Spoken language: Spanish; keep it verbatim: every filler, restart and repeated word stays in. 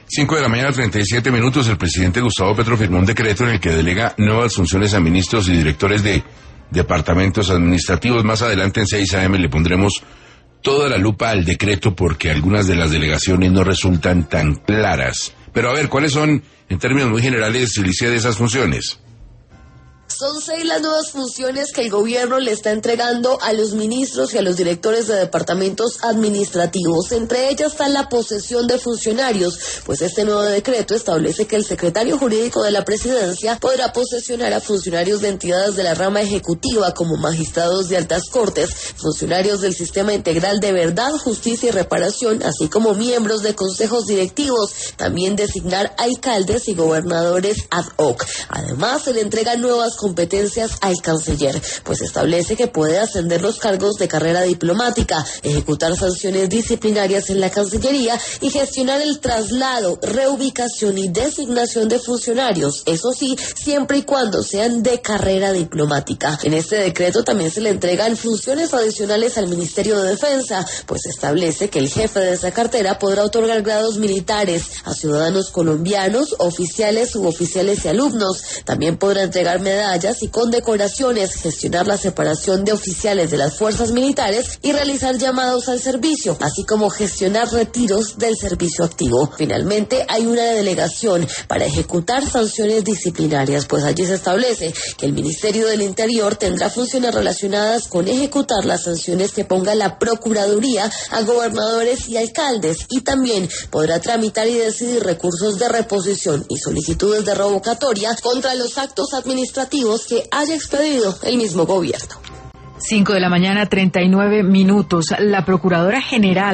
Cinco de la mañana, treinta y siete minutos, el presidente Gustavo Petro firmó un decreto en el que delega nuevas funciones a ministros y directores de departamentos administrativos. Más adelante en seis a eme le pondremos toda la lupa al decreto porque algunas de las delegaciones no resultan tan claras. Pero a ver, ¿cuáles son, en términos muy generales, Licia, de esas funciones? Son seis las nuevas funciones que el gobierno le está entregando a los ministros y a los directores de departamentos administrativos. Entre ellas está la posesión de funcionarios, pues este nuevo decreto establece que el secretario jurídico de la presidencia podrá posesionar a funcionarios de entidades de la rama ejecutiva como magistrados de altas cortes, funcionarios del Sistema Integral de Verdad, Justicia y Reparación, así como miembros de consejos directivos, también designar alcaldes y gobernadores ad hoc. Además, se le entregan nuevas competencias al canciller, pues establece que puede ascender los cargos de carrera diplomática, ejecutar sanciones disciplinarias en la Cancillería y gestionar el traslado, reubicación y designación de funcionarios, eso sí, siempre y cuando sean de carrera diplomática. En este decreto también se le entregan funciones adicionales al Ministerio de Defensa, pues establece que el jefe de esa cartera podrá otorgar grados militares a ciudadanos colombianos, oficiales, suboficiales y alumnos. También podrá entregar medallas y condecoraciones, gestionar la separación de oficiales de las fuerzas militares y realizar llamados al servicio, así como gestionar retiros del servicio activo. Finalmente, hay una delegación para ejecutar sanciones disciplinarias, pues allí se establece que el Ministerio del Interior tendrá funciones relacionadas con ejecutar las sanciones que ponga la Procuraduría a gobernadores y alcaldes, y también podrá tramitar y decidir recursos de reposición y solicitudes de revocatoria contra los actos administrativos que haya expedido el mismo gobierno. Cinco de la mañana, treinta y nueve minutos. La Procuradora General